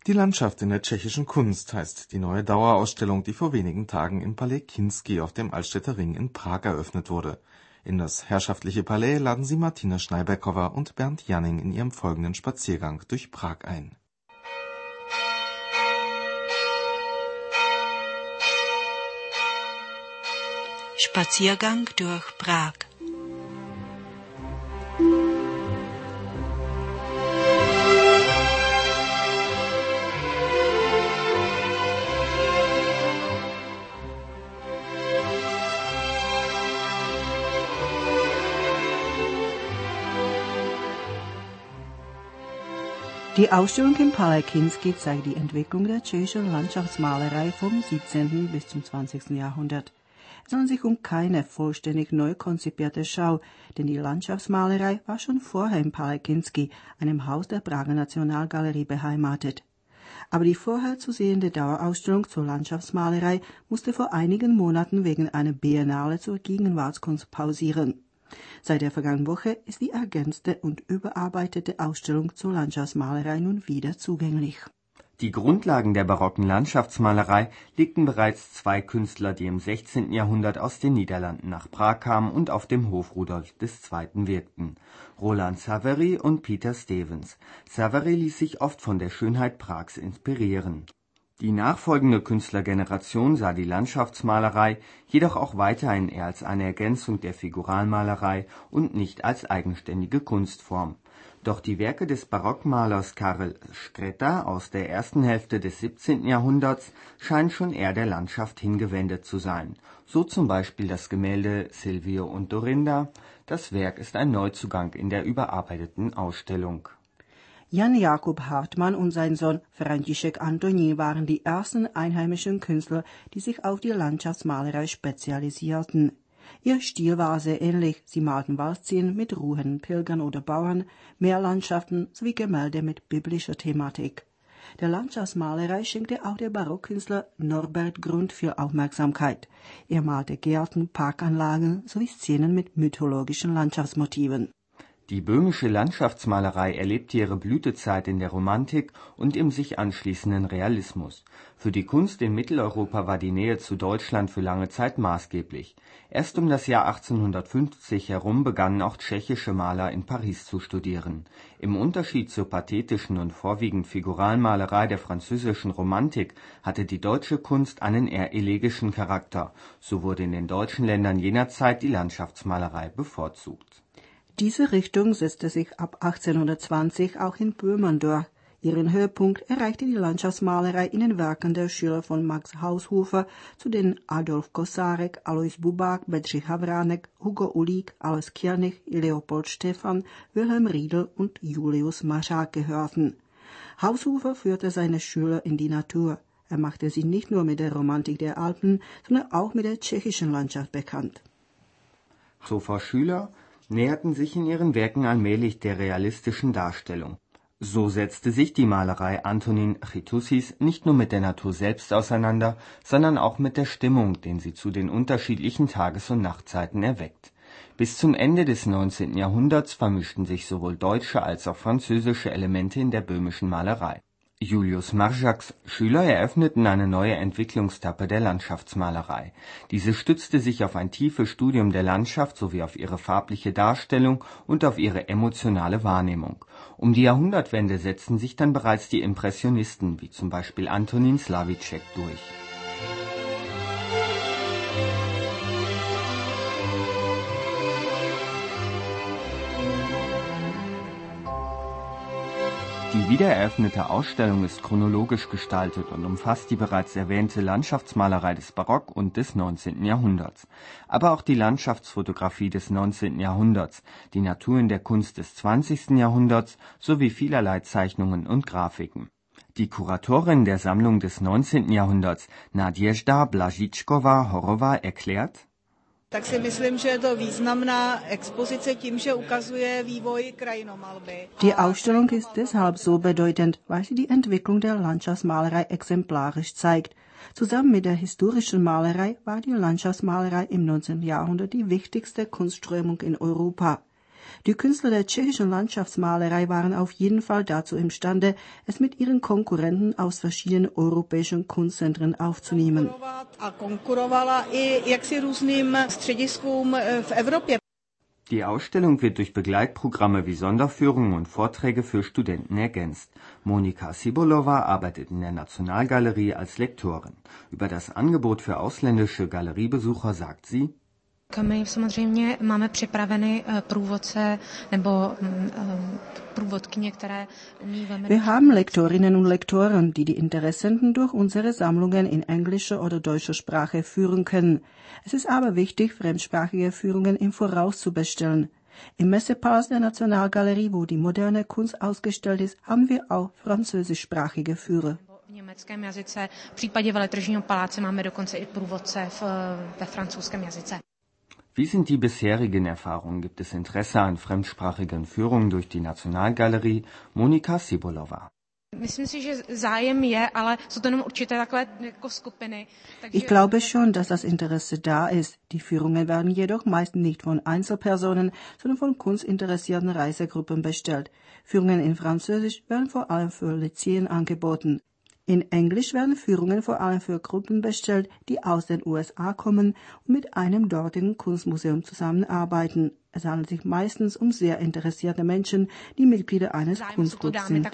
Die Landschaft in der tschechischen Kunst heißt die neue Dauerausstellung, die vor wenigen Tagen im Palais Kinský auf dem Altstädter Ring in Prag eröffnet wurde. In das herrschaftliche Palais laden sie Martina Schneiberkova und Bernd Janning in ihrem folgenden Spaziergang durch Prag ein. Spaziergang durch Prag. Die Ausstellung im Palais Kinský zeigt die Entwicklung der tschechischen Landschaftsmalerei vom 17. bis zum 20. Jahrhundert. Es handelt sich um keine vollständig neu konzipierte Schau, denn die Landschaftsmalerei war schon vorher im Palais Kinský, einem Haus der Prager Nationalgalerie, beheimatet. Aber die vorher zu sehende Dauerausstellung zur Landschaftsmalerei musste vor einigen Monaten wegen einer Biennale zur Gegenwartskunst pausieren. Seit der vergangenen Woche ist die ergänzte und überarbeitete Ausstellung zur Landschaftsmalerei nun wieder zugänglich. Die Grundlagen der barocken Landschaftsmalerei legten bereits zwei Künstler, die im 16. Jahrhundert aus den Niederlanden nach Prag kamen und auf dem Hof Rudolf II. Wirkten: Roland Savary und Peter Stevens. Savary ließ sich oft von der Schönheit Prags inspirieren. Die nachfolgende Künstlergeneration sah die Landschaftsmalerei jedoch auch weiterhin eher als eine Ergänzung der Figuralmalerei und nicht als eigenständige Kunstform. Doch die Werke des Barockmalers Karel Škreta aus der ersten Hälfte des 17. Jahrhunderts scheinen schon eher der Landschaft hingewendet zu sein. So zum Beispiel das Gemälde Silvio und Dorinda. Das Werk ist ein Neuzugang in der überarbeiteten Ausstellung. Jan Jakob Hartmann und sein Sohn František Antonín waren die ersten einheimischen Künstler, die sich auf die Landschaftsmalerei spezialisierten. Ihr Stil war sehr ähnlich. Sie malten Waldszenen mit ruhenden Pilgern oder Bauern, Meerlandschaften sowie Gemälde mit biblischer Thematik. Der Landschaftsmalerei schenkte auch der Barockkünstler Norbert Grund viel Aufmerksamkeit. Er malte Gärten, Parkanlagen sowie Szenen mit mythologischen Landschaftsmotiven. Die böhmische Landschaftsmalerei erlebte ihre Blütezeit in der Romantik und im sich anschließenden Realismus. Für die Kunst in Mitteleuropa war die Nähe zu Deutschland für lange Zeit maßgeblich. Erst um das Jahr 1850 herum begannen auch tschechische Maler in Paris zu studieren. Im Unterschied zur pathetischen und vorwiegend figuralen Malerei der französischen Romantik hatte die deutsche Kunst einen eher elegischen Charakter. So wurde in den deutschen Ländern jener Zeit die Landschaftsmalerei bevorzugt. Diese Richtung setzte sich ab 1820 auch in Böhmen durch. Ihren Höhepunkt erreichte die Landschaftsmalerei in den Werken der Schüler von Max Haushofer, zu denen Adolf Kosarek, Alois Bubák, Bedřich Havránek, Hugo Uhlík, Alois Kirnich, Leopold Stephan, Wilhelm Riedel und Julius Mařák gehörten. Haushofer führte seine Schüler in die Natur. Er machte sie nicht nur mit der Romantik der Alpen, sondern auch mit der tschechischen Landschaft bekannt. Haushofers Schüler näherten sich in ihren Werken allmählich der realistischen Darstellung. So setzte sich die Malerei Antonín Chytussis nicht nur mit der Natur selbst auseinander, sondern auch mit der Stimmung, den sie zu den unterschiedlichen Tages- und Nachtzeiten erweckt. Bis zum Ende des 19. Jahrhunderts vermischten sich sowohl deutsche als auch französische Elemente in der böhmischen Malerei. Julius Mařáks Schüler eröffneten eine neue Entwicklungstappe der Landschaftsmalerei. Diese stützte sich auf ein tiefes Studium der Landschaft sowie auf ihre farbliche Darstellung und auf ihre emotionale Wahrnehmung. Um die Jahrhundertwende setzten sich dann bereits die Impressionisten, wie zum Beispiel Antonín Slavíček, durch. Die wiedereröffnete Ausstellung ist chronologisch gestaltet und umfasst die bereits erwähnte Landschaftsmalerei des Barock und des 19. Jahrhunderts, aber auch die Landschaftsfotografie des 19. Jahrhunderts, die Natur in der Kunst des 20. Jahrhunderts sowie vielerlei Zeichnungen und Grafiken. Die Kuratorin der Sammlung des 19. Jahrhunderts, Naděžda Blažičková-Horová, erklärt: Tak si myslím, že je to významná expozice tím, že ukazuje vývoj krajinomalby. Die Ausstellung ist deshalb so bedeutend, weil sie die Entwicklung der Landschaftsmalerei exemplarisch zeigt. Zusammen mit der historischen Malerei war die Landschaftsmalerei im 19. Jahrhundert die wichtigste Kunstströmung in Europa. Die Künstler der tschechischen Landschaftsmalerei waren auf jeden Fall dazu imstande, es mit ihren Konkurrenten aus verschiedenen europäischen Kunstzentren aufzunehmen. A konkurovala i jaksi různým střediskům v Evropě. Die Ausstellung wird durch Begleitprogramme wie Sonderführungen und Vorträge für Studenten ergänzt. Monika Sibolova arbeitet in der Nationalgalerie als Lektorin. Über das Angebot für ausländische Galeriebesucher sagt sie: My samozřejmě máme připraveny průvodce nebo průvodkyně, které umí velmi. Wir haben Lektorinnen und Lektoren, die die Interessenten durch unsere Sammlungen in englischer oder deutscher Sprache führen können. Es ist aber wichtig, fremdsprachige Führungen im Voraus zu bestellen. Im Messepalas der Nationalgalerie, wo die moderne Kunst ausgestellt ist, haben wir auch französischsprachige Führer. V německém jazyce, v případě Veletržního paláce máme dokonce i průvodce ve francouzském jazyce. Wie sind die bisherigen Erfahrungen? Gibt es Interesse an fremdsprachigen Führungen durch die Nationalgalerie? Monika Sibolova. Myslím si, že zájem je, ale jsou to jenom určité takové jako skupiny. Ich glaube schon, dass das Interesse da ist. Die Führungen werden jedoch meist nicht von Einzelpersonen, sondern von kunstinteressierten Reisegruppen bestellt. Führungen in Französisch werden vor allem für Lyzeen angeboten. In Englisch werden Führungen vor allem für Gruppen bestellt, die aus den USA kommen und mit einem dortigen Kunstmuseum zusammenarbeiten. Es handelt sich meistens um sehr interessierte Menschen, die Mitglieder eines Kunstclubs sind.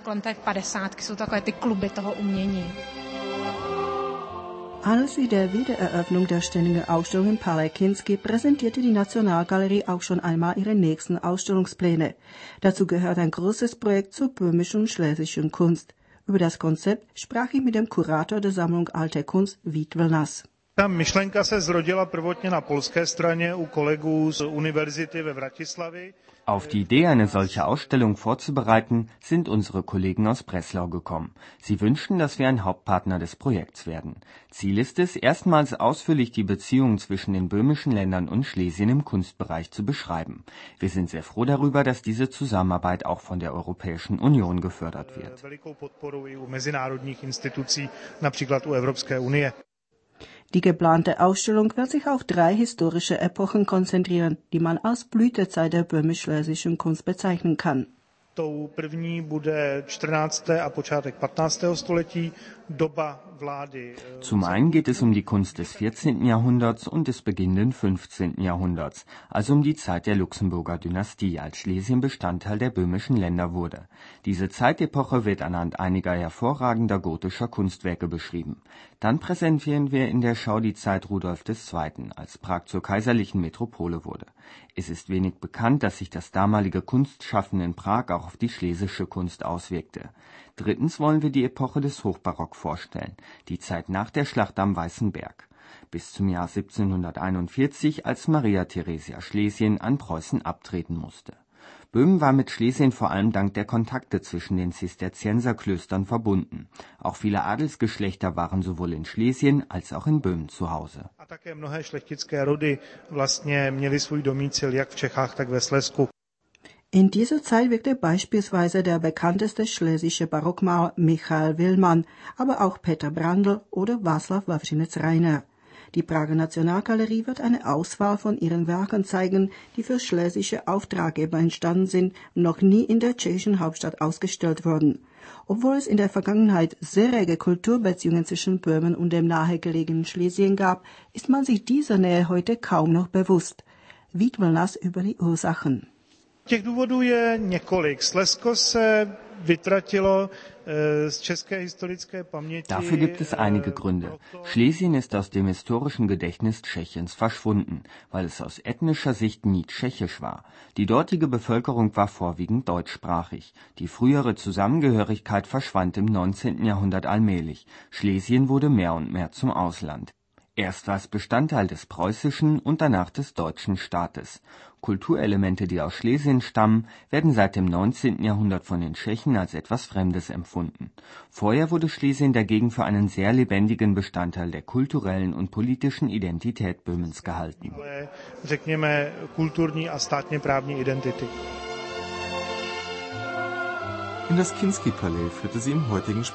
Anlässlich der Wiedereröffnung der ständigen Ausstellung im Palais Kinski präsentierte die Nationalgalerie auch schon einmal ihre nächsten Ausstellungspläne. Dazu gehört ein großes Projekt zur böhmischen und schlesischen Kunst. Über das Konzept sprach ich mit dem Kurator der Sammlung Alte Kunst, Vít Vlnas. Ta myšlenka se zrodila prvotně na polské straně u kolegů z univerzity ve Vratislavi. Auf die Idee, eine solche Ausstellung vorzubereiten, sind unsere Kollegen aus Breslau gekommen. Sie wünschten, dass wir ein Hauptpartner des Projekts werden. Ziel ist es, erstmals ausführlich die Beziehungen zwischen den böhmischen Ländern und Schlesien im Kunstbereich zu beschreiben. Wir sind sehr froh darüber, dass diese Zusammenarbeit auch von der Europäischen Union gefördert wird. Velikou podporu i u mezinárodních institucí, například u Evropské unie. Die geplante Ausstellung wird sich auf 3 historische Epochen konzentrieren, die man als Blütezeit der böhmisch-schlesischen Kunst bezeichnen kann. Tou první bude 14. a počátek 15. století, doba vlády. Zum einen geht es um die Kunst des 14. Jahrhunderts und des beginnenden 15. Jahrhunderts, also um die Zeit der Luxemburger Dynastie, als Schlesien Bestandteil der böhmischen Länder wurde. Diese Zeitepoche wird anhand einiger hervorragender gotischer Kunstwerke beschrieben. Dann präsentieren wir in der Schau die Zeit Rudolf II., als Prag zur kaiserlichen Metropole wurde. Es ist wenig bekannt, dass sich das damalige Kunstschaffen in Prag auch auf die schlesische Kunst auswirkte. Drittens wollen wir die Epoche des Hochbarock vorstellen, die Zeit nach der Schlacht am Weißen Berg, bis zum Jahr 1741, als Maria Theresia Schlesien an Preußen abtreten musste. Böhmen war mit Schlesien vor allem dank der Kontakte zwischen den Zisterzienserklöstern verbunden. Auch viele Adelsgeschlechter waren sowohl in Schlesien als auch in Böhmen zu Hause. A také mnohé šlechtické rody vlastně měly svůj domicil jak v Čechách, tak ve Slezsku. In dieser Zeit wirkte beispielsweise der bekannteste schlesische Barockmaler Michael Willmann, aber auch Peter Brandl oder Václav Wawřinec-Reiner. Die Prager Nationalgalerie wird eine Auswahl von ihren Werken zeigen, die für schlesische Auftraggeber entstanden sind und noch nie in der tschechischen Hauptstadt ausgestellt wurden. Obwohl es in der Vergangenheit sehr rege Kulturbeziehungen zwischen Böhmen und dem nahegelegenen Schlesien gab, ist man sich dieser Nähe heute kaum noch bewusst. Vít Vlnas über die Ursachen. Těch důvodů je několik. Slezsko se vytratilo z české historické paměti. Dafür gibt es einige Gründe. Schlesien ist aus dem historischen Gedächtnis Tschechiens verschwunden, weil es aus ethnischer Sicht nie tschechisch war. Die dortige Bevölkerung war vorwiegend deutschsprachig. Die frühere Zusammengehörigkeit verschwand im 19. Jahrhundert allmählich. Schlesien wurde mehr und mehr zum Ausland. Erst war es Bestandteil des preußischen und danach des deutschen Staates. Kulturelemente, die aus Schlesien stammen, werden seit dem 19. Jahrhundert von den Tschechen als etwas Fremdes empfunden. Vorher wurde Schlesien dagegen für einen sehr lebendigen Bestandteil der kulturellen und politischen Identität Böhmens gehalten. Řekněme kulturní a státně právní identity. In das Kinski-Palais führte sie im heutigen